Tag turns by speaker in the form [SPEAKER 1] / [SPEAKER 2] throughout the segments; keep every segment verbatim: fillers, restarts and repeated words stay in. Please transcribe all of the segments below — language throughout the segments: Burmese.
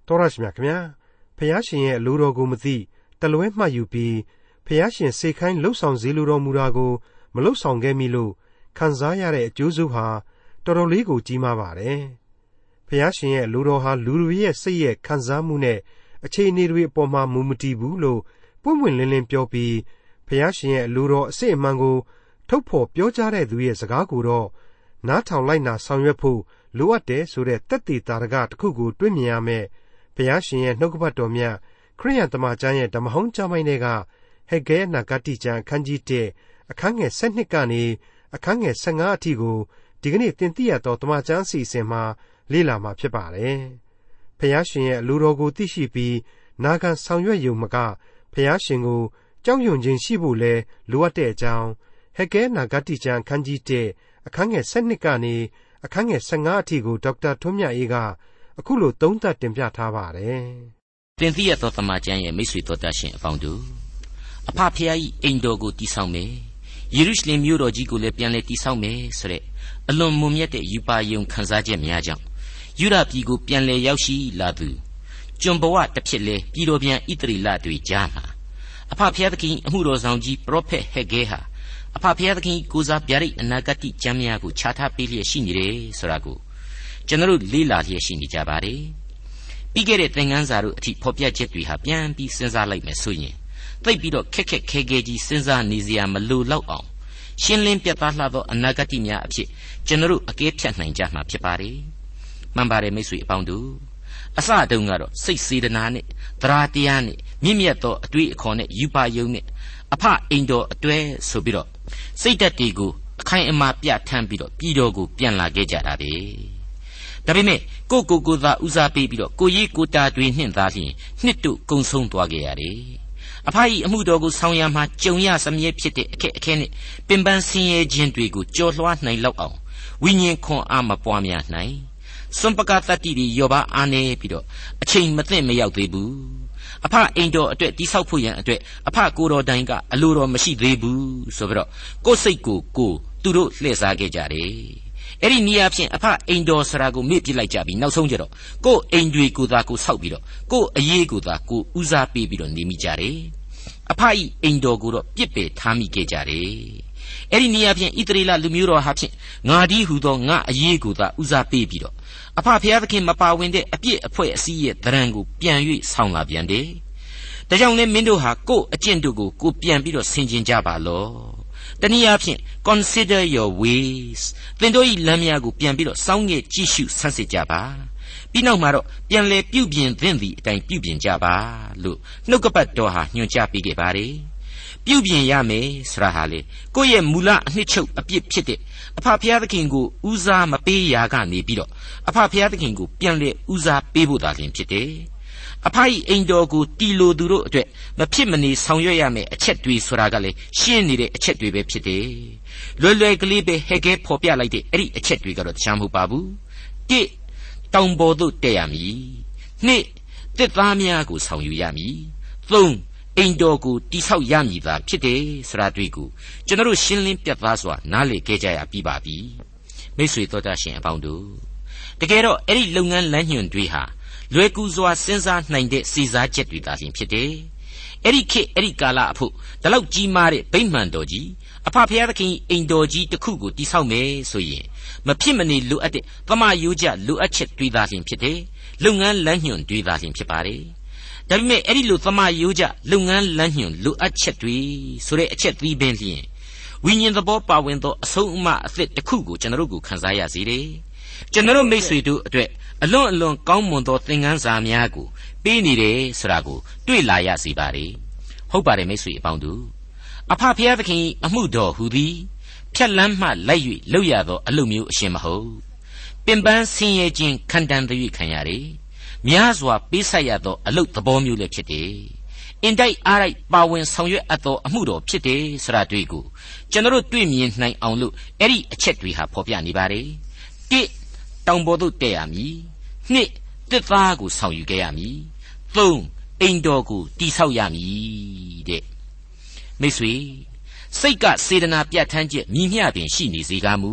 [SPEAKER 1] တောရရှိမြခင်ဗျာဖျားရှင်ရဲ့အလိုတော်ကိုမသိတလွဲမှတ်ယူပြီးဖျားရှင်စေခိုင်းလှုပ်ဆောင်စေလိုတော်မူတာကိုမလှုပ်ဆောင်ခဲ့မိလို့ခံစားရတဲ့အကျိုးစုဟာတော်တော်လေးကိုကြီးမားပါတယ်ဖျားရှင်ရဲ့အလိုတော်ဟာလူတွေရဲ့စိတ်ရဲ့ခံစားမှုနဲ့အခြေအနေတွေအပေါ်မှာမူမတည်ဘူးလို့ပွင့်ပွင့်လင်းလင်းပြောပြီးဖျားရှင်ရဲ့အလိုတော်အစစ်အမှန်ကိုထုတ်ဖော်ပြောကြားတဲ့သူရဲ့စကားကိုတော့နားထောင်လိုက်နာဆောင်ရွက်ဖို့လိုအပ်တယ်ဆိုတဲ့သက်သေသာရကတစ်ခုကိုတွေ့မြင်ရမယ်ဘုရားရှင်ရဲ့နှုတ်ကပတ်တော်မြတ်ခရိယန်တမန်ကျမ်းရဲ့ဓမ္မဟောင်းကျမ်းပိုင်းတွေကဟေဂဲနာဂတိကျမ်းအခန်းကြီးတစ်အခန်းငယ်၁၂ကနေအခန်းငယ်၁၅အထိကိုဒီကနေ့သင်သိရသောတမန်ကျမ်းအစီအစဉ်မှာလေ့လာမှာဖြစ်ပါတယ်ဘုရားရှင်ရဲ့အလိုတော်ကိုသိရှိပြီးနာခံဆောင်ရွက်ရုံမကဘုရားရှင်ကိုကြောက်ရွံ့ခြင်းရှိဖို့လဲလိုအပ်တဲ့အကြောင်းဟေဂဲနာဂတိကျမ်းအခန်းကြီးတစ်အခန်းငယ်၁၂ကနေအခန်းငယ်၁၅အထိကိုဒေါက်တာထွန်းမြတ်အေးကအခုလိုသုံးသပ်တင်ပြထားပါတယ်
[SPEAKER 2] ။သင်သိရသောတမန်ကျမ်းရဲ့မိတ်ဆွေတော်တတ်ရှင်အပေါင်းတို့အဖဖျားကြီးအိမ်တော်ကိုတည်ဆောက်မယ်။ယေရုရှလင်မြို့တော်ကြီးကိုလည်းပြန်လည်တည်ဆောက်မယ်ဆိုတဲ့အလွန်မွန်မြတ်တဲ့ယူပါယုံခံစားချက်များကြောင့်ယူဒပြည်ကိုပြန်လည်ရောက်ရှိလာသူကျွန်ဘဝတစ်ဖြစ်လေပြည်တော်ပြန်ဣသရေလတွေကြားမှာအဖဖျားသခင်အမှုတော်ဆောင်ကြီးပရောဖက်ဟေဂဲဟာအဖဖျားသခင်ကိုစားဗျာဒိတ်အနာဂတ်ကျမ်းများကိုခြားထားပေးလျက်ရှိနေတယ်ဆိုတာကိုကျွန်တော်တို့လေ့လာလျက်ရှိနေကြပါတယ်ပြီးခဲ့တဲ့သင်ခန်းစာတို့အထိဖော်ပြချက်တွေဟာပြန်ပြီးစဉ်းစားလိုက်မယ်ဆိုရင်သိပ်ပြီးတော့ခက်ခက်ခဲခဲကြီးစဉ်းစားနေစရာမလိုတော့အောင်ရှင်းလင်းပြသလှသောအနာဂတ်များအဖြစ်ကျွန်တော်တို့အကဲဖြတ်နိုင်ကြမှာဖြစ်ပါတယ်မှန်ပါတယ်မိတ်ဆွေအပေါင်းတို့အစတုန်းကတော့စိတ်စေတနာနဲ့သရာတရားနဲ့မြင့်မြတ်သောအတွေ့အခေါ်နဲ့ယူပါယုံနဲ့အဖအိမ်တော်အတွဲဆိုပြီးတော့စိတ်ဓာတ်တွေကိုအခိုင်အမာပြဋ္ဌာန်းပြီးတော့ပြည်တော်ကိုပြန်လာခဲ့ကြတာပဲဒါပေမဲ့ကိုကိုကိုသာဦးစားပေးပြီးတော့ကိုရေးကိုတာတွေနှင့်သားလျင်နှစ်တို့ကုံဆုံးသွားခဲ့ရတယ်အဖကြီးအမှုတော်ကိုဆောင်ရမှာကြုံရစမြဲဖြစ်တဲ့အခက်အခဲနဲ့ပင်ပန်းဆင်းရဲခြင်းတွေကိုကြော်လွှားနိုင်လောက်အောင်ဝိညာဉ်ခွန်အားမပွားများနိုင်စွန့်ပကတတ္တိတွေရောပါအားနေပြီးတော့အချိန်မသိမရောက်သေးဘူးအဖအိမ်တော်အတွက်တိဆောက်ဖို့ရန်အတွက်အဖကိုတော်တိုင်ကအလိုတော်မရှိသေးဘူးဆိုပြီးတော့ကိုယ်စိတ်ကိုကိုသူတို့လှည့်စားခဲ့ကြတယ်အဲ့ဒီနေရာဖြင့်အဖအိမ်တော်ဆရာကိုမေ့ပြစ်လိုက်ကြပြီနောက်ဆုံးကြတော့ကိုယ်အိမ်တွေကိုသာကိုဆောက်ပြီးတော့ကိုယ်အရေးကိုသာကိုဦးစားပေးပြီးတော့နေမိကြတယ်အဖဤအိမ်တော်ကိုတော့ပြစ်ပယ်ထားမိခဲ့ကြတယ်အဲ့ဒီနေရာဖြင့်ဣသရေလလူမျိုးတော်ဟာဖြင့်ငါဒီဟူသောငါအရေးကိုသာဦးစားပေးပြီးတော့အဖဖျားသခင်မပါဝင်တဲ့အပြစ်အဖွဲအစည်းရဲ့သရံကိုပြန်၍ဆောင်းလာပြန်တယ်ဒါကြောင့်လည်းမင်းတို့ဟာကိုယ်အကျင့်တို့ကိုကိုပြန်ပြီးတော့ဆင်ခြင်ကြပါလောတနည်းအားဖြင့် consider your ways သင်တို့၏လမ်းများကိုပြန်ပြီးတော့စောင့်ငဲ့ကြည့်ရှုဆန်းစစ်ကြပါပြီးနောက်မှာတော့ပြန်လဲပြုပြင်သင့်သည့်အတိုင်းပြုပြင်ကြပါလို့နှုတ်ကပတ်တော်ဟာညွှန်ကြားပေးခဲ့ပါတယ်ပြုပြင်ရမယ်ဆိုတာဟာလေကိုယ့်ရဲ့မူလအနှစ်ချုပ်အပြစ်ဖြစ်တဲ့အဖဖျားသခင်ကိုဦးစားမပေးရာကနေပြီးတော့အဖဖျားသခင်ကိုပြန်လဲဦးစားပေးဖို့သာလျှင်ဖြစ်တယ်အဖ၏အိမ်တော်ကိုတီလိုသူတို့အတွက်မဖြစ်မနေဆောင်ရွက်ရမယ်အချက်တွေဆိုတာကလည်းရှင်းနေတဲ့အချက်တွေပဲဖြစ်တယ်လွယ်လွယ်ကလေးပဲဟဲကဲဖော်ပြလိုက်တဲ့အဲ့ဒီအချက်တွေကတော့တခြားမဟုတ်ပါဘူးတစ်တောင်ပေါ်သို့တက်ရမည်နှစ်တစ်သားများကိုဆောင်ယူရမည်သုံးအိမ်တော်ကိုတိဆောက်ရမည်သာဖြစ်တယ်ဆိုတာတွေ့ကိုကျွန်တော်တို့ရှင်းလင်းပြသစွာနားလည်ခဲ့ကြရပြီးပါပြီမိတ်ဆွေတို့တာရှင်အပေါင်းတို့တကယ်တော့အဲ့ဒီလုပ်ငန်းလမ်းညွှန်တွေဟာလွယ်ကူစွာစဉ်းစားနိုင်တဲ့စီစားချက်တွေသာလျှင်ဖြစ်တယ်အဲ့ဒီခေတ်အဲ့ဒီကာလအဖို့ဒီလောက်ကြီးမားတဲ့ဗိမာန်တော်ကြီးအဖဖျားသခင်အိမ်တော်ကြီးတစ်ခုကိုတိဆောက်မယ်ဆိုရင်မဖြစ်မနေလိုအပ်တဲ့သမယိုးကျလိုအပ်ချက်တွေသာလျှင်ဖြစ်တယ်လုပ်ငန်းလမ်းညွှန်တွေသာလျှင်ဖြစ်ပါတယ်ဒါပေမဲ့အဲ့ဒီလိုသမယိုးကျလုပ်ငန်းလမ်းညွှန်လိုအပ်ချက်တွေဆိုတဲ့အချက်သီးပင်လျင်ဝိညာဉ်သဘောပါဝင်သောအဆုံးအမအသစ်တစ်ခုကိုကျွန်တော်တို့ကိုခန်းစားရစေတယ်ကျွန်တော်မိတ်ဆွေတို့အတွက်အလွန်အလွန်ကောင်းမွန်သောသင်ခန်းစာများကိုပေးနေတယ်ဆိုတာကိုတွေ့လာရစေပါ रे ဟုတ်ပါတယ်မိတ်ဆွေအပေါင်းတို့အဖဖျားသခင်အမှုတော်ဟူသည်ဖြတ်လန်းမှလိုက်၍လုပ်ရသောအလုပ်မျိုးအရှင်မဟုတ်ပင်ပန်းဆင်းရဲခြင်းခံတန်သ၍ခံရ रे များစွာပေးဆက်ရသောအလုပ်သဘောမျိုးလည်းဖြစ်တယ်အင်တိုက်အားတိုက်ပါဝင်ဆောင်ရွက်အပ်သောအမှုတော်ဖြစ်တယ်ဆိုတာတွေ့ကိုကျွန်တော်တို့တွေ့မြင်နိုင်အောင်လို့အဲ့ဒီအချက်တွေဟာဖော်ပြနေပါ रे တစ်တောင်ပေါ်သို့တက်ရမည်နှစ်တစ်သားကိုဆောင်ယူခဲ့ရမည်သုံးအိမ်တော်ကိုတိဆောက်ရမည်တဲ့မိတ်ဆွေစိတ်ကစေတနာပြဋ္ဌာန်းချက်မြည်မျှပင်ရှိနေစေကားမူ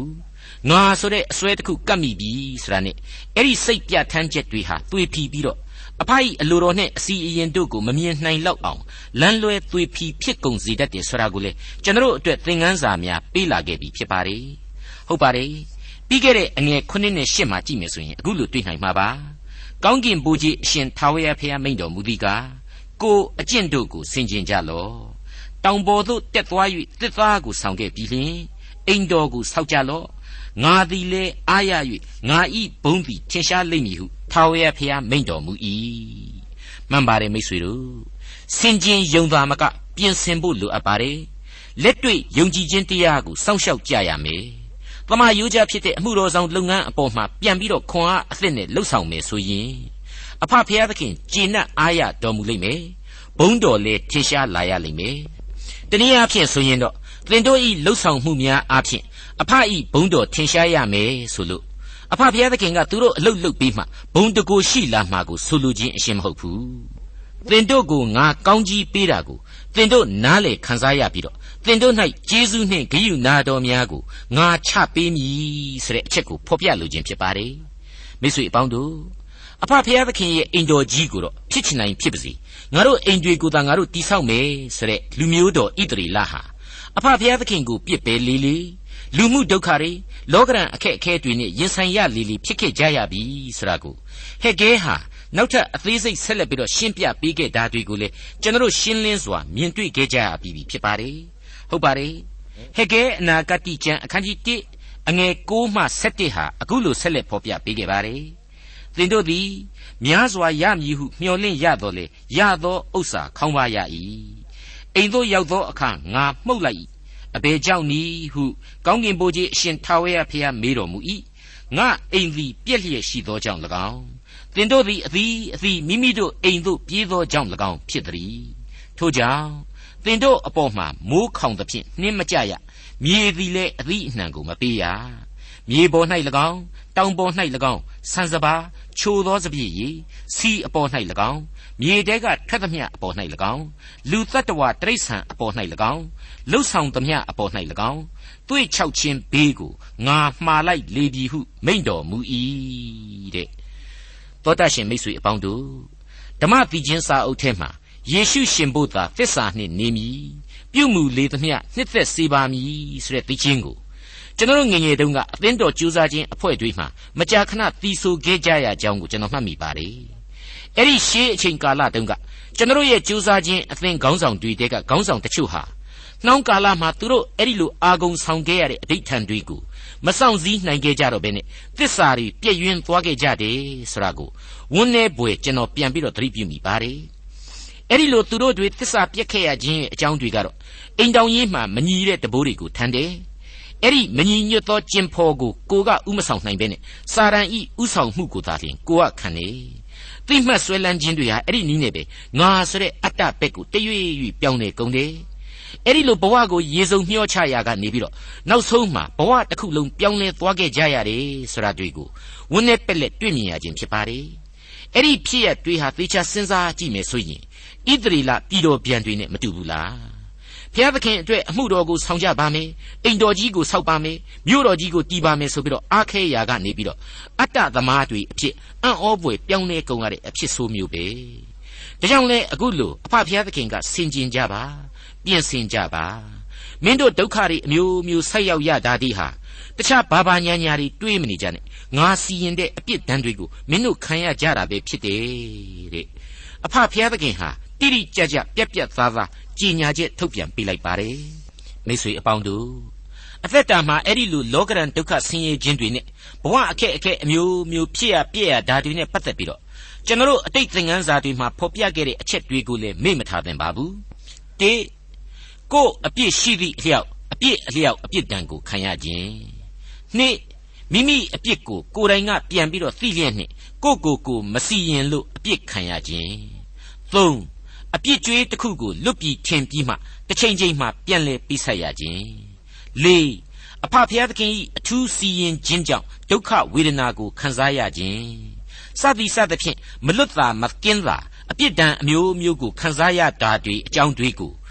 [SPEAKER 2] ငါဆိုတဲ့အစွဲတစ်ခုကပ်မိပြီဆိုတာနဲ့အဲ့ဒီစိတ်ပြထမ်းချက်တွေဟာသွေဖီပြီးတော့အဖအီအလိုတော်နဲ့အစီအရင်တို့ကိုမမြင်နိုင်လောက်အောင်လမ်းလွဲသွေဖီဖြစ်ကုန်စေတတ်တယ်ဆိုတာကိုလေကျွန်တော်တို့အတွက်သင်ခန်းစာများပေးလာခဲ့ပြီဖြစ်ပါတယ်ဟုတ်ပါတယ်ပြီးခဲ့တဲ့အငယ်ခုနှစ်နဲ့ရှစ်မှာကြည့်မယ်ဆိုရင်အခုလိုတွေ့နိုင်မှာပါကောင်းကင်ဘုရားအရှင်ထာဝရဘုရားမိန့်တော်မူသည်ကားကိုအကျင့်တို့ကိုဆင်ခြင်ကြလော့တောင်ပေါ်သို့တက်သွား၍တစ်သားကိုဆောင်ခဲ့ပြီးလျှင်အိမ်တော်ကိုဆောက်ကြလော့ငါသည်လည်းအားရ၍ငါဤဘုန်းသည်ထင်ရှားလိမ့်မည်ဟုထာဝရဘုရားမိန့်တော်မူ၏မှန်ပါတယ်မိတ်ဆွေတို့စင်ကြင်ယုံသာမကပြင်ဆင်ဖို့လိုအပ်ပါတယ်လက်တွေ့ယုံကြည်ခြင်းတရားကိုစောင့်ရှောက်ကြရမယ်တမန်ရိုးကြဖြစ်တဲ့အမှုတော်ဆောင်လုပ်ငန်းအပေါ်မှာပြန်ပြီးတော့ခွန်အားအသစ်နဲ့လှုပ်ဆောင်မယ်ဆိုရင်အဖဖျားသခင်ကျေနပ်အားရတော်မူလိမ့်မယ်ဘုန်းတော်လည်းထင်ရှားလာရလိမ့်မယ်တနည်းအားဖြင့်ဆိုရင်တော့သင်တို့ဤလှုပ်ဆောင်မှုများအားဖြင့်အဖဤဘုန်းတော်ထင်ရှားရမယ်ဆိုလို့အဖဖျားသခင်ကသူတို့အလုတ်လုတ်ပြီးမှဘုံတကူရှိလာမှာကိုဆိုလိုခြင်းအရှင်းမဟုတ်ဘူးသင်တို့ကိုငါကောင်းကြီးပေးတာကိုသင်တို့နားလေခံစားရပြီးတော့သင်တို့၌ကျေးဇူးနှင့်ဂရုဏာတော်များကိုငါချပေးမည်ဆိုတဲ့အချက်ကိုဖော်ပြလိုခြင်းဖြစ်ပါတယ်မိတ်ဆွေအပေါင်းတို့အဖဖျားသခင်ရဲ့အိမ်တော်ကြီးကိုတော့ဖြစ်ချင်နိုင်ဖြစ်ပါစေငါတို့အိမ်တွေကိုသာငါတို့တိဆောက်မယ်ဆိုတဲ့လူမျိုးတော်ဣသရေလဟာအဖဖျားသခင်ကိုပြစ်ပယ်လေလေလူမှုဒုက္ခတွေလောကရန်အခက်အခဲတွေနဲ့ရင်ဆိုင်ရလေလေဖြစ်ခဲ့ကြရပြီဆိုတာကိုဟေဂဲဟာနောက်ထပ်အသေးစိတ်ဆက်လက်ပြီးတော့ရှင်းပြပေးခဲ့တာတွေကိုလေကျွန်တော်ရှင်းလင်းစွာမြင်တွေ့ခဲ့ကြရပြီဖြစ်ပါတယ်ဟုတ်ပါတယ်ဟေဂဲအနာဂတိကျမ်းအခန်းကြီးတစ်အငယ်ကိုမှ၁၁ဟာအခုလိုဆက်လက်ဖော်ပြပေးခဲ့ပါတယ်သင်တို့သည်များစွာရမည်ဟုမျှော်လင့်ရတော်လေရသောဥစ္စာခေါင်းပါရ၏အိမ်သို့ရောက်သောအခါငါမှုတ်လိုက်၏အဘယ်ကြောင့်နည်းဟုကောင်းကင်ဘုရားအရှင်ထာဝရဘုရားမေးတော်မူ၏ငါအိမ်သည်ပြည့်လျက်ရှိသောကြောင့်၎င်းသင်တို့သည်အသည်အသည်မိမိတို့အိမ်သို့ပြေးသောကြောင့်၎င်းဖြစ်သည်ထို့ကြောင့်သင်တို့အပေါ်မှာမိုးခေါင်သဖြင့်နှင်းမကြရမြေသည်လည်းအသီးအနှံကိုမပေးရမြေပေါ်၌၎င်းတောင်ပေါ်၌၎င်းဆန်စပါးချိုသောစပြည့်ရည်စီအပေါ်၌၎င်းမြေတဲကထွက်သမျှအပေါ်၌၎င်းလူတ attva တိရစ္ဆာန်အပေါ်၌၎င်းလှုပ်ဆောင်သမျှအပေါ်၌၎င်းတွေးချောက်ခြင်းဘေးကိုငါမှားလိုက်လေပြီဟုမိန့်တော်မူ၏တဲ့သောတရှင်မိတ်ဆွေအပေါင်းတို့ဓမ္မသီချင်းစာအုပ်ထဲမှာယေရှုရှင်ဘုရားသစ္စာနှင့်နေမည်ပြုမှုလေသမျှနှစ်သက်စေပါမည်ဆိုတဲ့သီချင်းကိုကျွန်တော်ငယ်ငယ်တုန်းကအသင်းတော်ကြိုးစားခြင်းအဖွဲ့တွေမှာမကြာခဏသီဆိုခဲ့ကြရကြောင်းကိုကျွန်တော်မှတ်မိပါတယ်အဲ့ဒီရှေးအချိန်ကာလတုန်းကကျွန်တော်ရဲ့ကြိုးစားခြင်းအသင်းခေါင်းဆောင်တွေတဲကခေါင်းဆောင်တချို့ဟာနှောင်းကာလမှာသူတို့အဲ့ဒီလိုအာဂုံဆောင်ခဲ့ရတဲ့အဋိဌံတွေကိုမဆောင်စည်းနိုင်ခဲ့ကြတော့ဘဲနဲ့သစ္စာတွေပြည့်ယွင်းသွားခဲ့ကြတယ်ဆိုတာကိုဝန်းနေပွေကျွန်တော်ပြန်ပြီးတော့သတိပြုမိပါတယ်အဲ့ဒီလိုသူတို့တွေသစ္စာပြည့်ခဲ့ရခြင်းအကြောင်းတွေကတော့အိမ်တောင်ကြီးမှာမညီတဲ့တဘိုးတွေကိုထမ်းတယ်အဲ့ဒီမညီညွတ်သောကျင်ဖော်ကိုကိုကဥမဆောင်နိုင်ဘဲနဲ့စာရန်ဤဥဆောင်မှုကိုသာလျှင်ကိုကခံနေသိမှတ်ဆွဲလန်းခြင်းတွေဟာအဲ့ဒီနည်းနဲ့ပဲငါဆိုတဲ့အတ္တဘက်ကိုတရွေ့ရွေ့ပြောင်းနေကုန်တယ်အဲ့ဒီလိုဘဝကိုရေစုံမျှောချရာကနေပြီးတော့နောက်ဆုံးမှာဘဝတစ်ခုလုံးပြောင်းလဲသွားခဲ့ကြရတယ်ဆိုတာတွေ့ကိုဝန်းနဲ့ပက်လက်တွေ့မြင်ရခြင်းဖြစ်ပါတယ်အဲ့ဒီဖြစ်ရတွေဟာသေချာစဉ်းစားကြည့်မယ်ဆိုရင်ဣသရေလပြည်တော်ပြန်တွေနဲ့မတူဘူးလားဘုရားသခင်အတွက်အမှုတော်ကိုဆောင်ကြပါမယ်အိမ်တော်ကြီးကိုဆောက်ပါမယ်မြို့တော်ကြီးကိုတည်ပါမယ်ဆိုပြီးတော့အားခဲရာကနေပြီးတော့အတ္တသမားတွေအဖြစ်အံ့ဩဖွယ်ပြောင်းလဲကုန်ရတဲ့အဖြစ်ဆိုးမျိုးပဲဒါကြောင့်လဲအခုလို့အဖဘုရားသခင်ကဆင်ခြင်ကြပါပြင်ဆင်ကြပါမင်းတို့ဒုက္ခတွေအမျိုးမျိုးဆက်ရောက်ရတာဒီဟာတခြားဘာဘာညာညာတွေတွေးမနေကြနဲ့ငါစီရင်တဲ့အပြစ်ဒဏ်တွေကိုမင်းတို့ခံရကြတာပဲဖြစ်တယ်တဲ့အဖဘုရားသခင်ဟာတိတိကျကျပြက်ပြက်သားသားကြီးညာချက်ထုတ်ပြန်ပေးလိုက်ပါတယ်မိတ်ဆွေအပေါင်းတို့အသက်တာမှာအဲ့ဒီလိုလောကရန်ဒုက္ခဆင်းရဲခြင်းတွေနဲ့ဘဝအခက်အခဲအမျိုးမျိုးဖြစ်ရပြည့်ရဒါတွေနဲ့ပတ်သက်ပြီးတော့ကျွန်တော်တို့အတိတ်သင်ခန်းစာတွေမှာဖော်ပြခဲ့တဲ့အချက်တွေကိုလည်းမေ့မထားသင့်ပါဘူးတေကိုအပြစ်ရှိသည့်အလျောက်အပြစ်အလျောက်အပြစ်ဒဏ်ကိုခံရခြင်းနှစ်မိမိအပြစ်ကိုကိုယ်တိုင်ကပြန်ပြီးတော့သိလျက်နဲ့ကိုကိုကိုမစီရင်လို့အပြစ်ခံရခြင်းသုံးအပြစ်ကြွေးတစ်ခုကိုလွတ်ပြီးထင်ပြီးမှတစ်ချိန်ချိန်မှပြန်လဲပြီးဆက်ရခြင်းလေးအဖဖျားသခင်၏အထူးစီရင်ခြင်းကြောင့်ဒုက္ခဝေဒနာကိုခံစားရခြင်းစသည်စသဖြင့်မလွတ်သာမကင်းသာအပြစ်ဒဏ်အမျိုးမျိုးကိုခံစားရတာတွေအကြောင်းတွေကို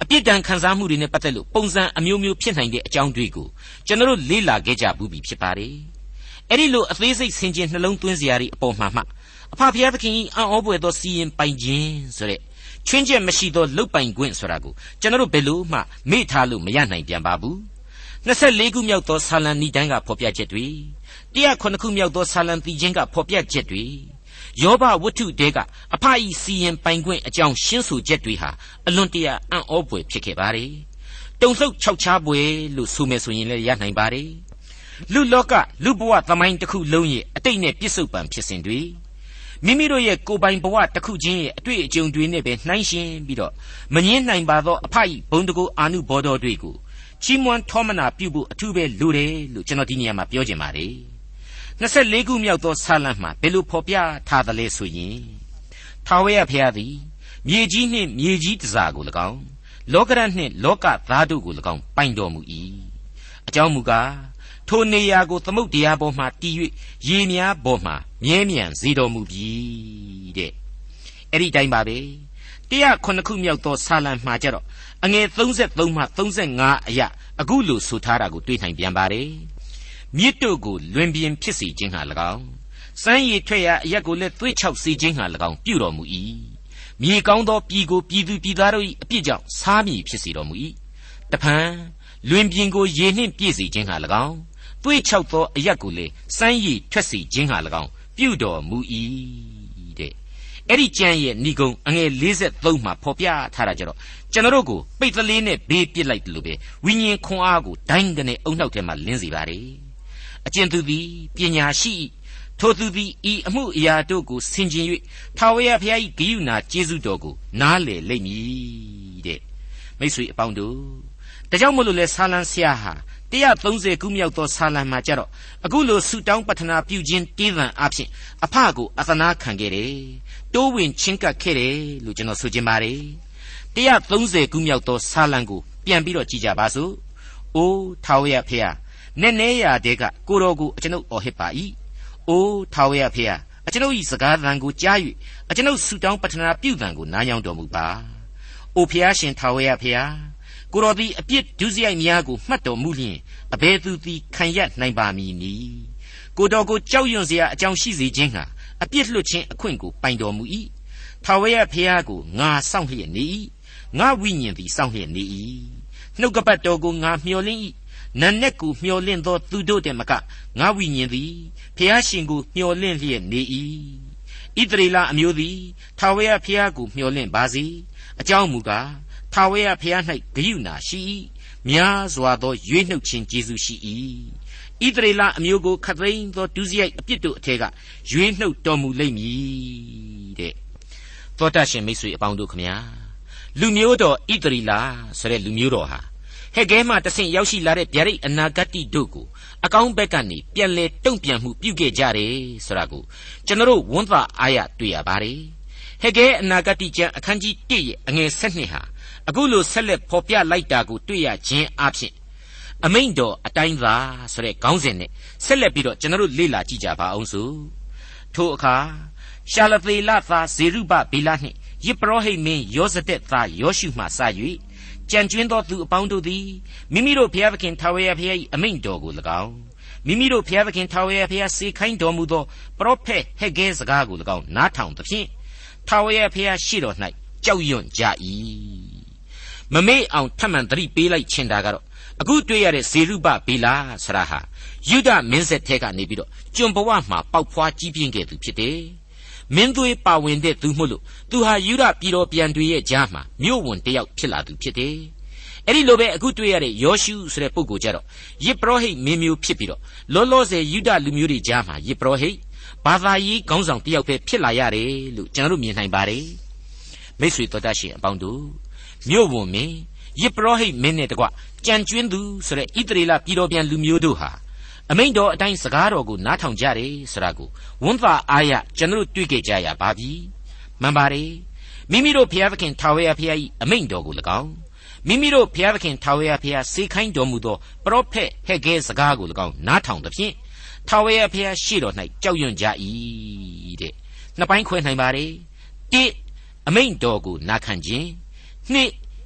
[SPEAKER 2] အပြစ်ဒဏ်ခံစားမှုတွေနဲ့ပတ်သက်လို့ပုံစံအမျိုးမျိုးဖြစ်နိုင်တဲ့အကြောင်းတွေကိုကျွန်တော်တို့လေ့လာခဲ့ကြဘူးပြီဖြစ်ပါတယ်အဲ့ဒီလိုအသေးစိတ်ဆင်ခြင်နှလုံးသွင်းစရာတွေအပေါ်မှာမှအဖဖျားသခင်ကြီးအံ့ဩဖွယ်သောစီရင်ပိုင်ခြင်းဆိုတဲ့ချွင်းချက်မရှိသောလုတ်ပိုင်ခွင့်ဆိုတာကိုကျွန်တော်တို့ဘယ်လို့မှမေ့ထားလို့မရနိုင်ပြန်ပါဘူးနှစ်ဆယ့်လေးခုမြောက်သောဆာလံနီတိုင်းကဖော်ပြချက်တွေ၁၀၇ခုမြောက်သောဆာလံတီချင်းကဖော်ပြချက်တွေယောဘဝတ္ထုတဲကအဖအီစီရင်ပိုင်ခွင့်အကြောင်းရှင်းဆိုချက်တွေဟာအလွန်တရာအံ့ဩဖွယ်ဖြစ်ခဲ့ပါတယ်တုံ့ဆုတ်ခြောက်ခြားပွေလို့ဆိုမယ်ဆိုရင်လည်းရနိုင်ပါတယ်လူလောကလူဘဝသမိုင်းတစ်ခုလုံးရဲ့အတိတ်နဲ့ပြစ္ဆုတ်ပံဖြစ်စဉ်တွေမိမိတို့ရဲ့ကိုယ်ပိုင်ဘဝတစ်ခုချင်းရဲ့အတွေ့အကြုံတွေနဲ့ပဲနှိုင်းယှဉ်ပြီးတော့မငင်းနိုင်ပါသောအဖအီဘုံတကူအာနုဘောတော်တွေကိုချီးမွမ်းထောမနာပြုဖို့အထူးပဲလိုတယ်လို့ကျွန်တော်ဒီနေရာမှာပြောချင်ပါတယ်နှစ်ဆယ့်လေးခုမြောက်သောဆာလံမှာဘယ်လိုဖော်ပြထားသလဲဆိုရင်ထာဝရဘုရားသည်မြေကြီးနှင့်မြေကြီးတစားကို၎င်းလောကရနှင့်လောကသားတို့ကို၎င်းပိုင်တော်မူ၏အကြောင်းမူကားထိုနေရာကိုသမုတ်တရားပေါ်မှတည်၍ရေများပေါ်မှမြဲမြံစေတော်မူပြီတဲ့အဲ့ဒီတိုင်းပါပဲ၁၀၇ခုမြောက်သောဆာလံမှာကြတော့အငယ်၃၃မှ၃၅အရာအခုလိုဆိုထားတာကိုတွေ့နိုင်ပြန်ပါတယ်မြစ်တို့ကိုလွင်ပြင်ဖြစ်စေခြင်းဟာ၎င်းစမ်းရည်ထွက်ရာအရက်ကိုလည်းသွေးချောက်စေခြင်းဟာ၎င်းပြုတော်မူ၏မြေကောင်းသောပြည်ကိုပြည်သူပြည်သားတို့၏အပြစ်ကြောင့်စားမြေဖြစ်စေတော်မူ၏တဖန်လွင်ပြင်ကိုရေနှင့်ပြည့်စေခြင်းဟာ၎င်းသွေးချောက်သောအရက်ကိုလည်းစမ်းရည်ထွက်စေခြင်းဟာ၎င်းပြုတော်မူ၏တဲ့အဲ့ဒီကျမ်းရဲ့ဏိဂုံးအငယ်၄၃မှာဖော်ပြထားတာကြတော့ကျွန်တော်တို့ကိုပိတ်သလေးနဲ့ဘေးပစ်လိုက်တယ်လို့ပဲဝိညာဉ်ခွန်အားကိုဒိုင်းကနေအုံနှောက်ထဲမှာလင်းစေပါတယ်အကျဉ်သူသည်ပညာရှိထိုသူသည်ဤအမှုအရာတို့ကိုဆင်ခြင်၍ထာဝရဘုရား၏ဂရုဏာကျေးဇူးတော်ကိုနားလည်လိမ့်မည်တဲ့မိတ်ဆွေအပေါင်းတို့ဒါကြောင့်မို့လို့လဲဆာလံဆရာဟာ၁၃၀ခုမြောက်သောဆာလံမှာကြတော့အခုလိုဆုတောင်းပတ္ထနာပြုခြင်းတေးသံအဖြစ်အဖကိုအသနာခံခဲ့တယ်တိုးဝင်ချင်းကပ်ခဲ့တယ်လို့ကျွန်တော်ဆိုချင်ပါတယ်၁၃၀ခုမြောက်သောဆာလံကိုပြန်ပြီးတော့ကြည်ကြပါစို့အိုးထာဝရဘုရားနည်းနည်းရာတဲ့ကကိုတော်ကိုအကျွန်ုပ်အော်ဟစ်ပါ၏အိုးထာဝရဘုရားအကျွန်ုပ်၏စကားသံကိုကြား၍အကျွန်ုပ်ဆုတောင်းပတ္ထနာပြုသံကိုနားယောင်တော်မူပါအိုဘုရားရှင်ထာဝရဘုရားကိုတော်သည်အပြစ်ဒုစရိုက်များကိုမှတ်တော်မူလျင်အဘယ်သူသည်ခံရနိုင်ပါမည်နည်းကိုတော်ကိုကြောက်ရွံ့စရာအကြောင်းရှိစေခြင်းဟာအပြစ်လွတ်ခြင်းအခွင့်ကိုပိုင်တော်မူ၏ထာဝရဘုရားကိုငါစောင့်လျက်နေ၏ငါဝိညာဉ်သည်စောင့်လျက်နေ၏နှုတ်ကပတ်တော်ကိုငါမျှော်လင့်၏နတ်နဲ့ကိုမျှော်လင့်သောသူတို့တည်းမကငါဝိညာဉ်သည်ဘုရားရှင်ကိုမျှော်လင့်လျက်နေ၏ဣသရေလအမျိုးသည်ထာဝရဘုရားကိုမျှော်လင့်ပါစေအကြောင်းမူကားထာဝရဘုရား၌ဂရုဏာရှိ၏များစွာသောရွေးနှုတ်ခြင်းကျေးဇူးရှိ၏ဣသရေလအမျိုးကိုခတ်သိမ်းသောဒုစရိုက်အပြစ်တို့အထက်ကရွေးနှုတ်တော်မူလိမ့်မည်တဲ့သောတရှင်မိတ်ဆွေအပေါင်းတို့ခမညာလူမျိုးတော်ဣသရေလဆိုတဲ့လူမျိုးတော်ဟာဟဲ့ကဲမှတဆင့်ရောက်ရှိလာတဲ့ဗျာဒိတ်အနာဂတ်တို့ကိုအကောင်းဘက်ကနေပြန်လဲတုံ့ပြန်မှုပြုခဲ့ကြတယ်ဆိုတာကိုကျွန်တော်တို့ဝန်သာအားရတွေ့ရပါတယ်ဟဲ့ကဲအနာဂတ်ကျမ်းအခန်းကြီး၁ရဲ့အငယ်၁၂ဟာအခုလိုဆက်လက်ဖော်ပြလိုက်တာကိုတွေ့ရခြင်းအပြင်အမိန့်တော်အတိုင်းသာဆိုတဲ့ခေါင်းစဉ်နဲ့ဆက်လက်ပြီးတော့ကျွန်တော်တို့လေ့လာကြည့်ကြပါအောင်စို့ထိုအခါရှာလသေလသားဇေရုဘဗေလနှင့်ယစ်ပရောဟိတ်မင်းယောဇဒက်သားယောရှုမှစ၍ကြံကျွင်းသောသူအပေါင်းတို့သည်မိမိတို့ဘုရားသခင်ထာဝရဘုရား၏အမိန့်တော်ကို၎င်းမိမိတို့ဘုရားသခင်ထာဝရဘုရားစေခိုင်းတော်မူသောပရောဖက်ဟေဂဲစကားကို၎င်းနားထောင်သဖြင့်ထာဝရဘုရားရှိတော်၌ကြောက်ရွံ့ကြ၏မမေ့အောင်ထပ်မံသတိပေးလိုက်ချင်တာကတော့အခုတွေ့ရတဲ့ဇေရုဘဗေလဆရာဟာယုဒမင်းဆက်ထဲကနေပြီးတော့ကျွန်ဘဝမှာပေါက်ဖွားကြီးပြင်းခဲ့သူဖြစ်တယ်မင်းသွေးပါဝင်တဲ့သူမို့လို့သူဟာယုဒပြည်တော်ပြန်တွေရဲ့ကြားမှာမြို့ဝန်တယောက်ဖြစ်လာသူဖြစ်တယ်အဲ့ဒီလိုပဲအခုတွေ့ရတဲ့ယောရှုဆိုတဲ့ပုဂ္ဂိုလ်ကြတော့ယစ်ပရောဟိတ်မင်းမျိုးဖြစ်ပြီးတော့လောလောဆယ်ယုဒလူမျိုးတွေကြားမှာယစ်ပရောဟိတ်ဘာသာရေးခေါင်းဆောင်တယောက်ပဲဖြစ်လာရတယ်လို့ကျွန်တော်တို့မြင်နိုင်ပါတယ်မိတ်ဆွေတော်တတ်ရှင်အပေါင်းတို့မြို့ဝန်မင်းယစ်ပရောဟိတ်မင်းနဲ့တကွကြံကျွင်းသူဆိုတဲ့ဣသရေလပြည်တော်ပြန်လူမျိုးတို့ဟာအမိန့်တော်အတိုင်းစကားတော်ကိုနားထောင်ကြတယ်ဆိုတာကိုဝန်သာအားရကျွန်တော်တို့တွေ့ကြကြရပါပြီမှန်ပါတယ်မိမိတို့ဘုရားသခင်ထာဝရဘုရား၏အမိန့်တော်ကို၎င်းမိမိတို့ဘုရားသခင်ထာဝရဘုရားစေခိုင်းတော်မူသောပရောဖက်ဟေဂဲစကားကို၎င်းနားထောင်သဖြင့်ထာဝရဘုရားရှေ့တော်၌ကြောက်ရွံ့ကြ၏တဲ့နှစ်ပိုင်းခွဲနိုင်ပါတယ်တစ်အမိန့်တော်ကိုနာခံခြင်းနှစ်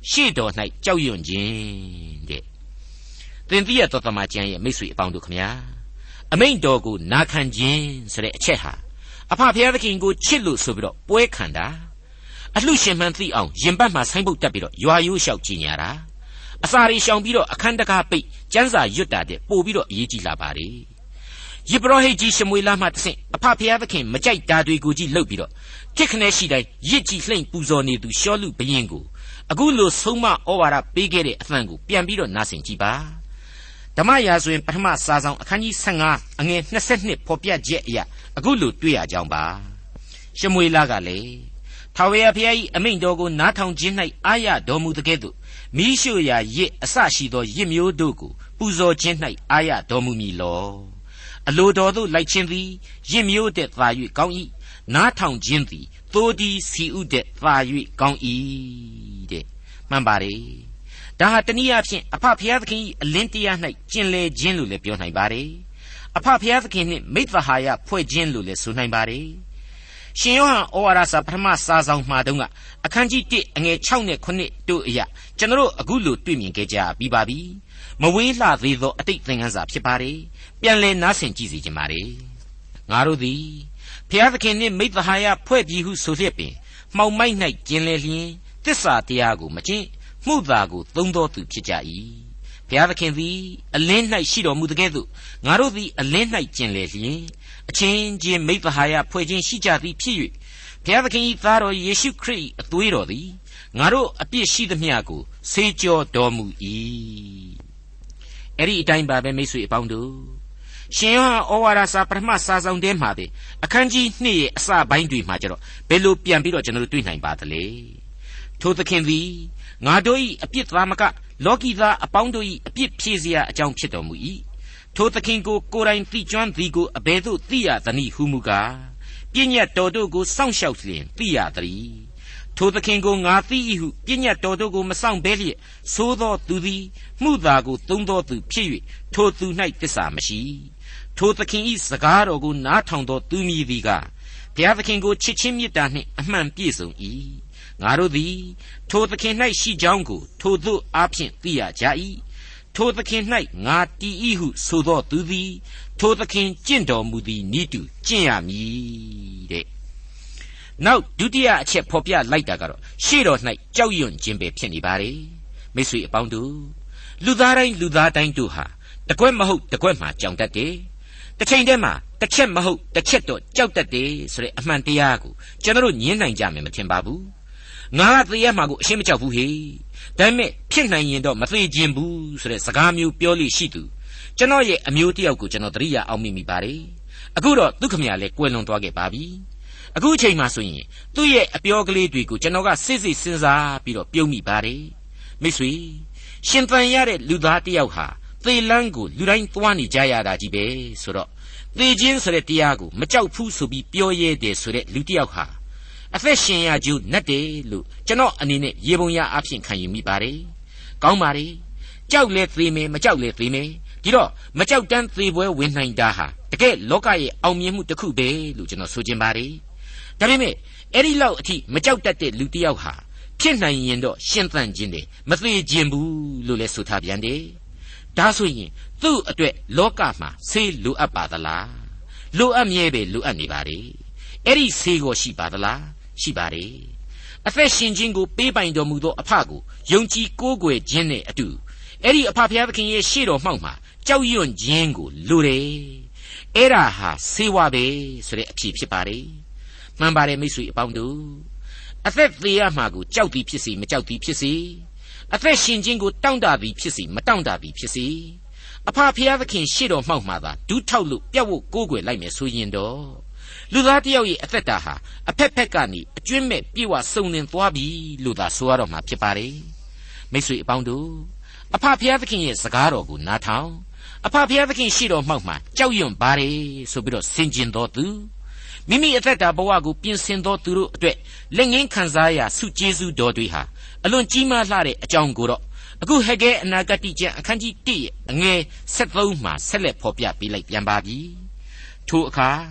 [SPEAKER 2] ရှေ့တော်၌ကြောက်ရွံ့ခြင်းတဲ့သင်သိရသောတမန်ကျမ်းရဲ့မိတ်ဆွေအပေါင်းတို့ခမညာအမိန့်တော်ကိုနာခံခြင်းဆိုတဲ့အချက်ဟာအဖဖျားသခင်ကိုချစ်လို့ဆိုပြီးတော့ပွဲခံတာအလှရှင်မှန်သိအောင်ရင်ပတ်မှာဆိုင်းပုတ်တက်ပြီးတော့ရွာရိုးလျှောက်ကြည်ညာတာအစာရီရှောင်ပြီးတော့အခန်းတကားပိတ်ကျန်းစာရွတ်တာတဲ့ပို့ပြီးတော့အရေးကြီးလာပါလေယေဘရဟိတ်ကြီးရှမွေလမှတဆင့်အဖဖျားသခင်မကြိုက်တာတွေကိုကြီးလှုပ်ပြီးတော့ခစ်ခနဲရှိတိုင်းရစ်ကြီးလှိမ့်ပူဇော်နေသူရှောလူဘရင်ကိုအခုလိုဆုံးမဩဝါဒပေးခဲ့တဲ့အသံကိုပြန်ပြီးတော့နားဆင်ကြည့်ပါဓမ္မရာဇဝင်ပထမစာဆောင်အခန်းကြီးဆယ့်ငါအငယ်၂၂ဖော်ပြချက်အရာအခုလိုတွေ့ရကြောင်းပါရှမွေလကလည်းထာဝရဘုရား၏အမိန့်တော်ကိုနားထောင်ခြင်း၌အာရတော်မူသကဲ့သို့မိရှုရာရစ်အစရှိသောရစ်မျိုးတို့ကိုပူဇော်ခြင်း၌အာရတော်မူမည်လောအလိုတော်သို့လိုက်ခြင်းသည်ရစ်မျိုးတဲ့သာ၍ကောင်း၏နားထောင်ခြင်းသည်သိုးဒီစီဥတဲ့သာ၍ကောင်း၏တဲ့မှန်ပါလေဒါဟာတနည်းအားဖြင့်အဖဖျားသခင်၏အလင်းတရား၌ကျင်လည်ခြင်းလို့လည်းပြောနိုင်ပါတယ်အဖဖျားသခင်နှင့်မိဿဟာယဖွဲ့ခြင်းလို့လည်းဆိုနိုင်ပါတယ်ရှင်ယောဟန်ဩဝါဒစာပထမစာဆောင်မှာတုန်းကအခန်းကြီးတစ်အငယ်၆နဲ့ခုတို့အရာကျွန်တော်အခုလိုတွေ့မြင်ခဲ့ကြပြီးပါပြီမဝေးလှသေးသောအတိတ်သင်ခန်းစာဖြစ်ပါတယ်ပြန်လည်နားဆင်ကြည့်စီခြင်းပါတယ်ငါတို့သည်ဖျားသခင်နှင့်မိဿဟာယဖွဲ့ပြီးဟုဆိုလျက်ပင်မှောင်မိုက်၌ကျင်လည်လျင်သစ္စာတရားကိုမကျင့်မှုသာကိုသုံးတော်သူဖြစ်ကြ၏ဘုရားသခင်သည်အလင်း၌ရှိတော်မူသကဲ့သို့ငါတို့သည်အလင်း၌ကျင်လည်လျင်အချင်းချင်းမိဿဟာယဖွဲ့ခြင်းရှိကြသည်ဖြစ်၍ဘုရားသခင်၏သားတော်ယေရှုခရစ်၏အသွေးတော်သည်ငါတို့အပြစ်ရှိသမျှကိုဆေးကြောတော်မူ၏အဲ့ဒီအတိုင်းပါပဲမိတ်ဆွေအပေါင်းတို့ရှင်ယောဟန်ဩဝါဒစာပထမစာဆောင်ထဲမှာပဲအခန်းကြီး၂ရဲ့အစပိုင်းတွေမှာကျတော့ဘယ်လိုပြန်ပြီးတော့ကျွန်တော်တို့တွေ့နိုင်ပါသလဲထိုသခင်သည်ငါတို့၏အပြစ်သားမကလောကီသားအပေါင်းတို့၏အပြစ်ဖြေစရာအကြောင်းဖြစ်တော်မူ၏ထိုသခင်ကိုကိုယ်တိုင်သိကျွမ်းသည်ကိုအဘယ်သို့သိရသနည်းဟုမူကားပြည့်ညတ်တော်တို့ကိုစောင့်ရှောက်လျင်သိရသည်ထိုသခင်ကိုငါသိ၏ဟုပြည့်ညတ်တော်တို့ကိုမစောင့်ဘဲလျက်သို့သောသူသည်မှုသာကိုသုံးသောသူဖြစ်၍ထိုသူ၌သစ္စာမရှိထိုသခင်၏စကားတော်ကိုနားထောင်သောသူမည်သည်ကဘုရားသခင်ကိုချစ်ချင်းမေတ္တာနှင့်အမှန်ပြည့်စုံ၏ငါတို့သည်ထိုသခင်၌ရှိကြောင်းကိုထိုသို့အားဖြင့်သိရကြ၏ထိုသခင်၌ငါတည်၏ဟုဆိုသောသူသည်ထိုသခင်ကျင့်တော်မူသည်နိတုကျင့်ရမည်တဲ့နောက်ဒုတိယအချက်ဖော်ပြလိုက်တာကတော့ရှေ့တော်၌ကြောက်ရွံ့ခြင်းပဲဖြစ်နေပါလေမိတ်ဆွေအပေါင်းတို့လူသားတိုင်းလူသားတိုင်းတို့ဟာတကွက်မဟုတ်တကွက်မှကြောင်တတ်တယ်တစ်ချိန်တည်းမှာတစ်ချက်မဟုတ်တစ်ချက်တော့ကြောက်တတ်တယ်ဆိုတဲ့အမှန်တရားကိုကျွန်တော်ညင်းနိုင်ကြမယ်မထင်ပါဘူးငါကသေရမှာကိုအရှင်းမကြောက်ဘူးဟေ့ဒါပေမဲ့ဖြစ်နိုင်ရင်တော့မသေခြင်းဘူးဆိုတဲ့စကားမျိုးပြောလို့ရှိသူကျွန်တော်ရဲ့အမျိုးတယောက်ကိုကျွန်တော်သတိရအောင်မိမိပါတယ်အခုတော့သူခမရလဲကွယ်လွန်သွားခဲ့ပါပြီအခုအချိန်မှဆိုရင်သူ့ရဲ့အပြောကလေးတွေကိုကျွန်တော်ကစိတ်စိတ်စဉ်းစားပြီးတော့ပြုံးမိပါတယ်မိတ်ဆွေရှင်သန်ရတဲ့လူသားတယောက်ဟာသေလန်းကိုလူတိုင်းသွားနေကြရတာကြီးပဲဆိုတော့သေခြင်းဆိုတဲ့တရားကိုမကြောက်ဘူးဆိုပြီးပြောရဲတယ်ဆိုတဲ့လူတယောက်ဟာအသက်ရှင်ရကြုံနဲ့တယ်လို့ကျွန်တော်အနေနဲ့ရေပုံရအဖြစ်ခံယူမိပါတယ်။ကောင်းပါလေ။ကြောက်လဲသေမယ်မကြောက်လဲသေမယ်။ဒီတော့မကြောက်တမ်းသေပွဲဝင်နိုင်တာဟာတကယ်လောကရဲ့အောင်မြင်မှုတစ်ခုပဲလို့ကျွန်တော်ဆိုချင်ပါတယ်။ဒါပေမဲ့အဲ့ဒီလောက်အထိမကြောက်တတ်တဲ့လူတစ်ယောက်ဟာဖြစ်နိုင်ရင်တော့ရှင်းသန့်ခြင်းတယ်မသေးခြင်းဘူးလို့လဲဆိုထားပြန်တယ်။ဒါဆိုရင်သူ့အတွက်လောကမှာဆေးလိုအပ်ပါသလား။လိုအပ်မြဲပဲလိုအပ်နေပါလေ။အဲ့ဒီဆေးကိုရှိပါသလား။ရှိပါတယ်အသက်ရှင်ခြင်းကိုပေးပိုင်တော်မူသောအဖကိုယုံကြည်ကိုးကွယ်ခြင်းနဲ့အတူအဲ့ဒီအဖဖျားသခင်ရဲ့ရှေ့တော်မှောက်မှာကြောက်ရွံ့ခြင်းကိုလိုတယ်အဲ့ဒါဟာဆေးဝါးပဲဆိုတဲ့အဖြစ်ဖြစ်ပါတယ်မှန်ပါတယ်မိတ်ဆွေအပေါင်းတို့အသက်သေးရမှာကိုကြောက်သည်ဖြစ်စီမကြောက်သည်ဖြစ်စီအသက်ရှင်ခြင်းကိုတောင့်တသည်ဖြစ်စီမတောင့်တသည်ဖြစ်စီအဖဖျားသခင်ရှေ့တော်မှောက်မှာသာဒူးထောက်လို့ပြတ်ဝတ်ကိုးကွယ်လိုက်မယ်ဆိုရင်တော့လူသားတယောက်ရဲ့အသက်တာဟာအဖက်ဖက်ကနေအကျွင့်မဲ့ပြေဝစုံလင်သွားပြီလို့သာဆိုရတော့မှာဖြစ်ပါတယ်မိတ်ဆွေအပေါင်းတို့အဖဖျားသခင်ရဲ့စကားတော်ကိုနားထောင်အဖဖျားသခင်ရှေ့တော်မှောက်မှာကြောက်ရွံ့ပါတယ်ဆိုပြီးတော့ဆင်ခြင်တော်သူမိမိအသက်တာဘဝကိုပြင်ဆင်တော်သူတို့အတွက်လက်ငင်းခံစားရဆုကျေးဇူးတော်တွေဟာအလွန်ကြီးမားလှတဲ့အကြောင်းကိုတော့အခုဟဂဲအနာဂတိကျမ်းအခန်းကြီး၁ရဲ့အငယ်၁၃မှာဆက်လက်ဖော်ပြပေးလိုက်ပြန်ပါပြီထိုအခါ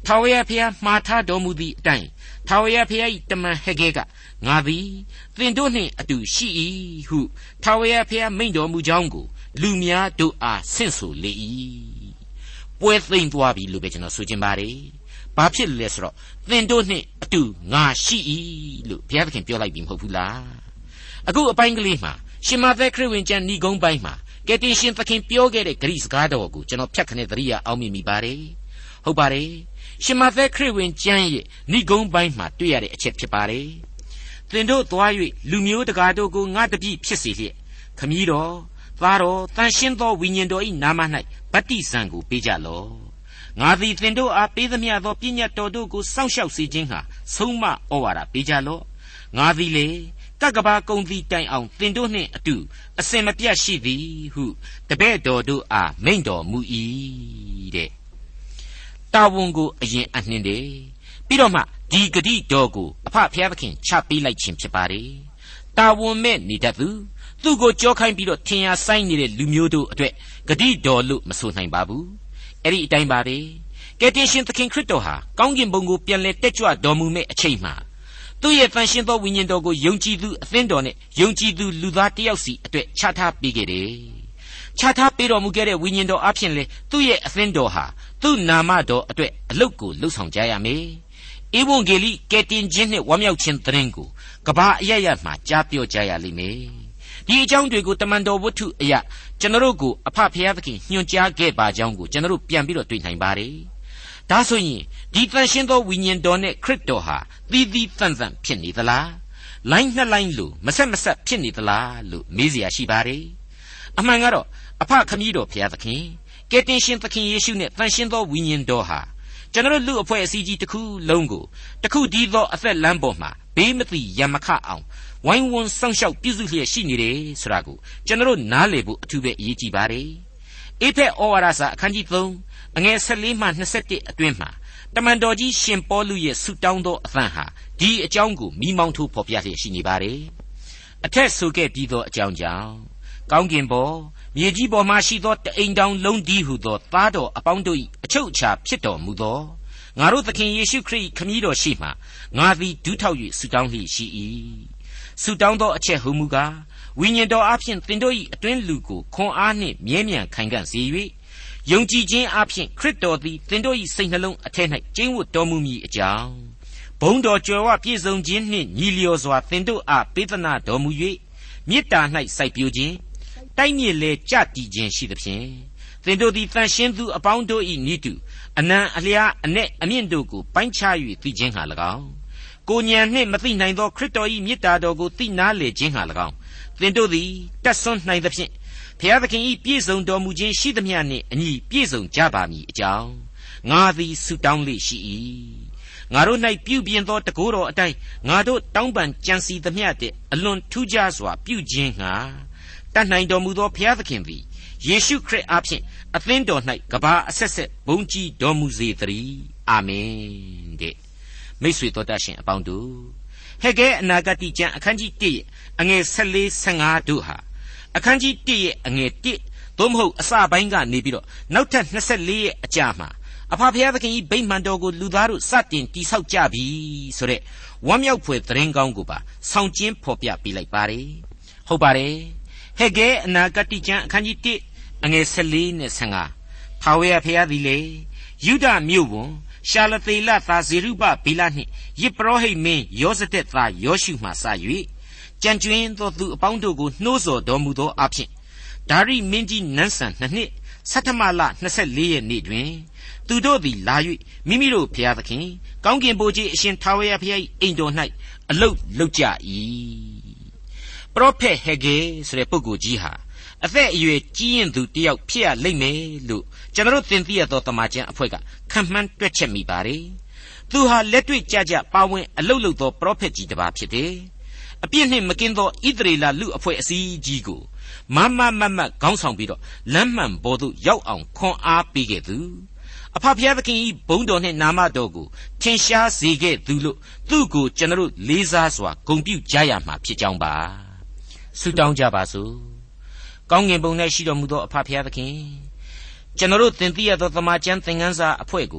[SPEAKER 2] ထာဝရဘုရားမှားထားတော်မူသည့်အတိုင်းထာဝရဘုရား၏တမန်ဟေဂဲကငါသည်သင်တို့နှင့်အတူရှိ၏ဟုထာဝရဘုရားမိန့်တော်မူကြောင်းကိုလူများတို့အားဆင့်ဆိုလေ၏ပွဲသိမ့်သွားပြီလို့ပဲကျွန်တော်ဆိုချင်ပါတယ်ဘာဖြစ်လဲဆိုတော့သင်တို့နှင့်အတူငါရှိ၏လို့ဘုရားသခင်ပြောလိုက်ပြီမဟုတ်ဘူးလားအခုအပိုင်းကလေးမှာရှင်မသက်ခရစ်ဝင်ကျမ်းဏိဂုံးပိုင်းမှာကယ်တင်ရှင်သခင်ပြောခဲ့တဲ့ဂရိစကားတော်ကိုကျွန်တော်ဖြတ်ခနဲ့သတိရအောင်မြင်မိပါတယ်ဟုတ်ပါတယ်ရှင်မသက်ခရစ်ဝင်ကျမ်းရဲ့ဏိဂုံးပိုင်းမှာတွေ့ရတဲ့အချက်ဖြစ်ပါတယ်သင်တို့သွား၍လူမျိုးတကာတို့ကိုငါတပည့်ဖြစ်စေလျက်ခမည်းတော်သားတော်တန်ရှင်းသောဝိညာဉ်တော်၏နာမ၌ဗတ္တိဇံကိုပေးကြလော့ငါသည်သင်တို့အားပေးသမျှသောပညတ်တော်တို့ကိုစောင့်ရှောက်စေခြင်းဟာဆုံးမဩဝါဒပေးကြလော့ငါသည်လေကကဘာကုံသည်တိုင်အောင်သင်တို့နှင့်အတူအစင်မပြတ်ရှိသည်ဟုတပည့်တော်တို့အားမိန့်တော်မူ၏တဲ့တာဝန်ကိုအရင်အနှင်းတယ်ပြီးတော့မှဒီဂတိတော်ကိုအဖဖျားသခင်ချပေးလိုက်ခြင်းဖြစ်ပါတယ်တာဝန်မဲ့နေတတ်သူသူ့ကိုကြောခိုင်းပြီးတော့ထင်ရှားဆိုင်နေတဲ့လူမျိုးတို့အတွက်ဂတိတော်လို့မဆိုနိုင်ပါဘူးအဲ့ဒီအတိုင်းပါပဲကယ်တင်ရှင်သခင်ခရစ်တော်ဟာကောင်းကင်ဘုံကိုပြန်လဲတက်ကြွတော်မူမဲ့အချိန်မှာသူ့ရဲ့တန်ရှင်းသောဝိညာဉ်တော်ကိုယုံကြည်သူအသင်းတော်နဲ့ယုံကြည်သူလူသားတယောက်စီအတွက်ချထားပေးခဲ့တယ်ချထားပေးတော်မူခဲ့တဲ့ဝိညာဉ်တော်အဖြစ်လဲသူ့ရဲ့အသင်းတော်ဟာသူ့နာမတော်အတွက်အလုတ်ကိုလှုပ်ဆောင်ကြရမယ်ဧဝံဂေလိကယ်တင်ခြင်းနဲ့ဝမ်းမြောက်ခြင်းသတင်းကိုကမ္ဘာအရပ်ရပ်မှာကြားပြောကြရလိမ့်မယ်ဒီအကြောင်းတွေကိုတမန်တော်ဝတ္ထုအရာကျွန်တော်တို့ကိုအဖဖျားသခင်ညွှန်ကြားခဲ့ပါကြောင်းကိုကျွန်တော်တို့ပြန်ပြီးတော့တွေ့နိုင်ပါတယ်ဒါဆိုရင်ဒီတန်ရှင်းသောဝိညာဉ်တော်နဲ့ခရစ်တော်ဟာသီးသီးသန့်သန့်ဖြစ်နေသလားလိုင်းနှစ်လိုင်းလို့မဆက်မဆက်ဖြစ်နေသလားလို့မေးเสียရှိပါတယ်အမှန်ကတော့အဖခမည်းတော်ဘုရားသခင်ကယ်တင်ရှင်သခင်ယေရှုနဲ့တန်ရှင်းသောဝိညာဉ်တော်ဟာကျွန်တော်လူအဖွဲ့အစည်းကြီးတစ်ခုလုံးကိုတစ်ခုတည်းသောအသက်လမ်းပေါ်မှာဘေးမသိရမခအောင်ဝိုင်းဝန်းစောင့်ရှောက်ပြုစုလျက်ရှိနေတယ်ဆိုတာကိုကျွန်တော်နားလည်ဖို့အထူးပဲအရေးကြီးပါတယ်အေဖက်ဩဝါဒစာအခန်းကြီးသုံးအငယ်၁၄မှ၂၁အတွင်းမှာတမန်တော်ကြီးရှင်ပေါလုရဲ့ဆုတောင်းသောအသံဟာဒီအကြောင်းကိုမိမောင်းထိုးဖော်ပြလျက်ရှိနေပါတယ်အထက်ဆိုခဲ့ပြီးသောအကြောင်းကြောင့်ကောင်းကင်ပေါ်မြေကြီးပေါ်မှာရှိသောတအိမ်တောင်လုံးဒီဟုသောသားတော်အပေါင်းတို့၏အချုပ်အခြာဖြစ်တော်မူသောငါတို့သခင်ယေရှုခရစ်ခမည်းတော်ရှိမှငါသည်ဒူးထောက်၍ဆုတောင်းလျက်ရှိ၏ဆုတောင်းသောအချက်ဟူမူကားဝိညာဉ်တော်အဖျင်သင်တို့၏အတွင်းလူကိုခွန်အားနှင့်မြဲမြံခိုင်ခံ့စေ၍ယုံကြည်ခြင်းအဖျင်ခရစ်တော်သည်သင်တို့၏စိတ်နှလုံးအထက်၌ကျင့်ဝတ်တော်မူမည်အကြောင်းဘုန်းတော်ကြွယ်ဝပြည့်စုံခြင်းနှင့်ညီလျော်စွာသင်တို့အားပေးသနာတော်မူ၍မေတ္တာ၌စိုက်ပျိုးခြင်းတိုက်မြစ်လေကြတည်ခြင်းရှိသဖြင့်သင်တို့သည်တန်ရှင်းသူအပေါင်းတို့၏နိတုအနံအလျားအ내အမြင့်တို့ကိုပိုင်းခြား၍သိခြင်းဟာ၎င်းကိုဉာဏ်နှင့်မသိနိုင်သောခရစ်တော်၏မေတ္တာတော်ကိုသိနာလေခြင်းဟာ၎င်းသင်တို့သည်တတ်ဆွမ်းနိုင်သဖြင့်ဘုရားသခင်၏ပြည့်စုံတော်မူခြင်းရှိသမျှနှင့်အညီပြည့်စုံကြပါမည်အကြောင်းငါသည်ဆုတောင်းလေရှိ၏ငါတို့၌ပြုပြင်သောတကိုးတော်အတိုင်းငါတို့တောင်းပန်ကြံစီသမျှတဲ့အလွန်ထူးခြားစွာပြုခြင်းငှာတတ်နိုင်တော်မူသောဘုရားသခင်သည်ယေရှုခရစ်အားဖြင့်အသင်းတော်၌ကဘာအဆက်ဆက်ဘုန်းကြီးတော်မူစေတည်းအာမင်တဲ့မိတ်ဆွေတော်တတ်ရှင်အပေါင်းတို့ဟေဂဲအနာဂတိကျမ်းအခန်းကြီး၁အငယ်၁၄ ၁၅တို့ဟာအခန်းကြီး၁ရဲ့အငယ်၁သို့မဟုတ်အစပိုင်းကနေပြီးတော့နောက်ထပ်၂၄ရဲ့အကြာမှာအဖဖျားသခင်၏ဗိမာန်တော်ကိုလူသားတို့စတင်တည်ဆောက်ကြပြီဆိုတဲ့ဝမ်းမြောက်ဖွယ်သတင်းကောင်းကိုပါဆောင်ကျင်းဖော်ပြပေးလိုက်ပါတယ်ဟုတ်ပါတယ်ဟေဂဲအနာဂတိကျမ်းအခန်းကြီး၁အငယ်၁၄နဲ့၁၅ထာဝရဘုရားသည်လေယုဒမြို့ဝန်ရှာလသေလသားဇေရုဘဗေလနှင့်ယစ်ပရောဟိတ်မင်းယောဇတက်သားယောရှုမှစ၍ကြံကျွင်းသောသူအပေါင်းတို့ကိုနှိုးဆော်တော်မူသောအဖြစ်ဒါရိမင်းကြီးနန်းဆန်နှစ်နှစ်ဆဌမလ၂၄ရက်နေ့တွင်သူတို့သည်လာ၍မိမိတို့ဘုရားသခင်ကောင်းကင်ဘုရားအရှင်ထာဝရဘုရား၏အိမ်တော်၌အလုတ်လုပ်ကြ၏ပရောဖက်ဟေဂဲဆိုတဲ့ပုဂ္ဂိုလ်ကြီးဟာအသက်အရွယ်ကြီးရင်သူတယောက်ဖြစ်ရလိမ့်မယ်လို့ကျွန်တော်သင်သိရသောတမန်ကျန်အဖွဲ့ကခံမှန်းတွက်ချက်မိပါတယ်သူဟာလက်တွေ့ကြကြပါဝင်အလုတ်လုသောပရောဖက်ကြီးတစ်ပါးဖြစ်တယ်အပြစ်နှင့်မကင်းသောဣသရေလလူအဖွဲ့အစည်းကြီးကိုမမမမခေါင်းဆောင်ပြီးတော့လမ်းမှန်ပေါ်သို့ရောက်အောင်ခွန်အားပေးခဲ့သူအဖဖျားသခင်၏ဘုန်းတော်နှင့်နာမတော်ကိုထင်ရှားစေခဲ့သူလို့သူ့ကိုကျွန်တော်လေးစားစွာဂုဏ်ပြုကြရမှာဖြစ်ကြောင်းပါဆုတောင်းကြပါစို့ကောင်းကင်ဘုံ၌ရှိတော်မူသောအဖဖျားသခင်ကျွန်တော်သင်သိရသောသမာကျမ်းသင်ခန်းစာအဖွဲ့ကို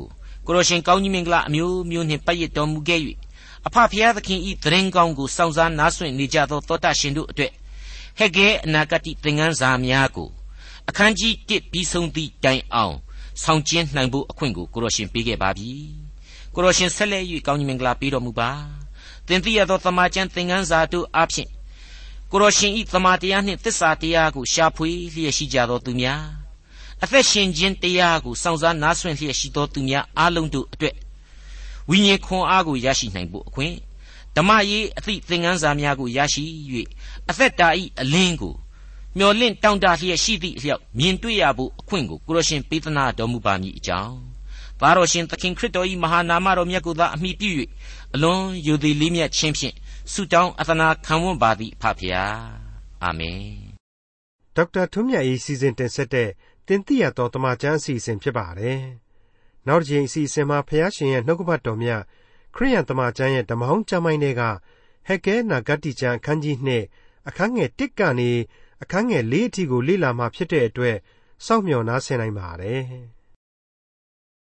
[SPEAKER 2] ကိုရရှင်ကောင်းကြီးမင်္ဂလာအမျိုးမျိုးနှင့်ပတ်ရတော်မူခဲ့၍အဖဖျားသခင်ဤသတင်းကောင်းကိုစောင့်စားနားဆွင့်နေကြသောသောတာရှင်တို့အတွက်ဟေဂဲအနာဂတ်သင်ခန်းစာများကိုအခန်းကြီးတစ်ပြီးဆုံးသည့်တိုင်အောင်ဆောင်ကျင်းနိုင်ဖို့အခွင့်ကိုကိုရရှင်ပေးခဲ့ပါပြီကိုရရှင်ဆက်လက်၍ကောင်းကြီးမင်္ဂလာပေးတော်မူပါသင်သိရသောသမာကျမ်းသင်ခန်းစာတို့အဖြစ်ကိုရရှင်ဤသမာတရားနှင့်သစ္စာတရားကိုရှာဖွေလျက်ရှိကြသောသူများအသက်ရှင်ခြင်းတရားကိုစောင့်စားနားဆွင့်လျက်ရှိသောသူများအားလုံးတို့အတွက်ဝိညာဉ်ခွန်အားကိုရရှိနိုင်ဖို့အခွင့်ဓမ္မရေးအသည့်သင်ခန်းစာများကိုရရှိ၍အသက်တာဤအလင်းကိုမျော်လင့်တောင့်တလျက်ရှိသည့်အလျောက်မြင်တွေ့ရဖို့အခွင့်ကိုကိုရရှင်ပေးသနာတော်မူပါမည်အကြောင်းသားတော်ရှင်သခင်ခရစ်တော်၏မဟာနာမတော်မြတ်ကိုသာအမိပြု၍အလွန်ယိုသည်လေးမြတ်ခြင်းဖြင့်ဆုတောင်းအသနာခံဝန်ပါသည်ဖဖျားအာမင်
[SPEAKER 1] ဒေါက်တာထွန်းမြတ်၏စီစဉ်တင်ဆက်တဲ့တင်ပြရတော်တမချန်းအစီအစဉ်ဖြစ်ပါတယ်နောက်တစ်ချိန်အစီအစဉ်မှာဖျားရှင်ရဲ့နှုတ်ကပတ်တော်မြတ်ခရိယန်တမချန်းရဲ့ဓမ္မဟောင်းကျမ်းပိုင်းတွေကဟေဂဲနာဂတ္တိကျမ်းအခန်းကြီးနှစ်အခန်းငယ်တစ်ကနေအခန်းငယ်လေးအထိကိုလေ့လာမှဖြစ်တဲ့အတွက်စောင့်မျှော်နားဆင်နိုင်ပါတယ်